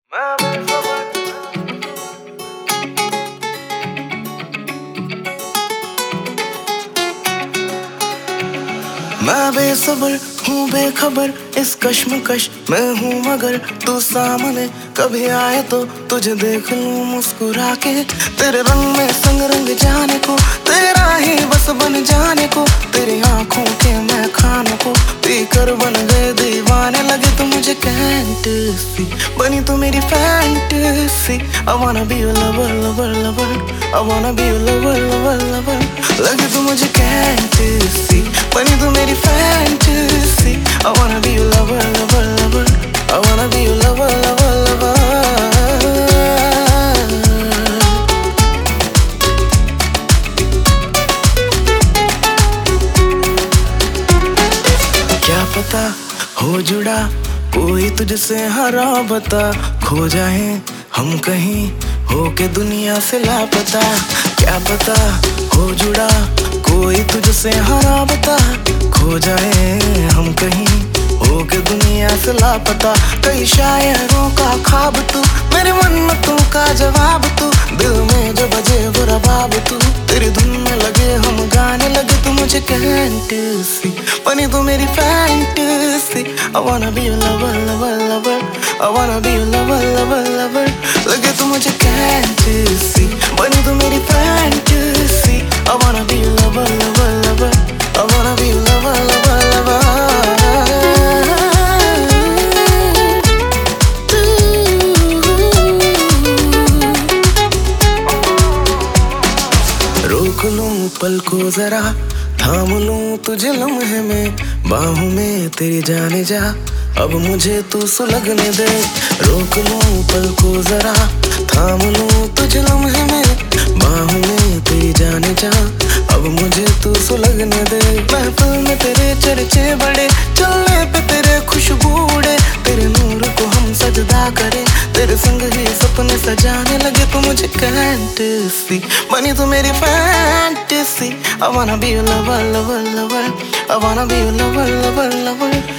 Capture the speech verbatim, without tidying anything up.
मैं बेसब्र हूँ बेखबर इस कश्मकश में हूँ मगर तू सामने कभी आए तो तुझे देख लूँ मुस्कुरा के। तेरे रंग में संग रंग जाने को, तेरा ही बस बन जाने को, तेरी आंखों के मैं खानों को पीकर बन गए दीवाने लगे तो मुझे can't see बनी तू मेरी fantasy. I wanna be your lover lover lover, I wanna be your lover lover lover, लगे तू मुझे can't see बनी तू मेरी fantasy. I wanna be your lover lover lover, I wanna be your lover lover lover। क्या पता हो जुड़ा कोई तुझसे हरा बता, खो जाए हम कहीं होके दुनिया से लापता। क्या पता हो जुड़ा कोई तुझसे हरा बता, खो जाए हम कहीं होके दुनिया से लापता। कई शायरों का ख्वाब तू, मेरे मन्नतों का जवाब तू, दिल में जो बजे वो रबाब तू, तेरी धुन में लगे हम गाने लगे तू मुझे can't see बनी तू मेरी fantasy. I wanna be your lover lover lover, I wanna be your lover lover lover, लगे तू मुझे can't see बनी तू मेरी fantasy. I wanna be your lover lover lover, I wanna be your lover lover lover। रोक लूं पल को जरा, थाम लूं तुझे लम्हे में, बाहों में तेरी जाने जा अब मुझे तू सुलगने दे। रोक लूं पल को जरा, थाम लूं तुझे लम्हे में, बाहों में तेरी जाने जा अब मुझे तू सुलगने दे। महफिल में तेरे चर्चे बड़े, चलने पे तेरे खुशबू उड़े, तेरे नूर को हम सजदा करें, तेरे संग ही सपने सजाने लगे तो मुझे can't see बनी तू मेरी fantasy. I wanna be your lover lover lover, I wanna be your lover lover lover,